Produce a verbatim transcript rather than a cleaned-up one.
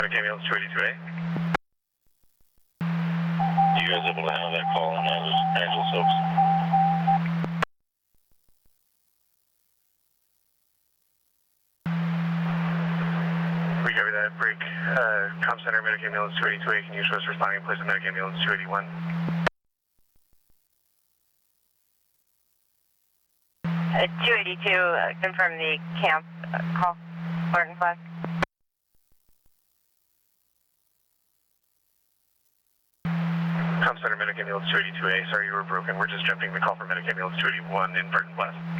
Medic Ambulance two eighty-two A. You guys able to handle that call on Angela Soaps? We copy that. Break. Uh, Com Center, Medic Ambulance two eighty-two A. Can you show us responding in place of Medic Ambulance two eighty-one? Uh, two eighty-two, uh, confirm the camp uh, call. Barton Flag. Com Center, Medic Ambulance two eighty-two A. Sorry you were broken. We're just jumping the call for Medic Ambulance two eighty-one in Barton Blast.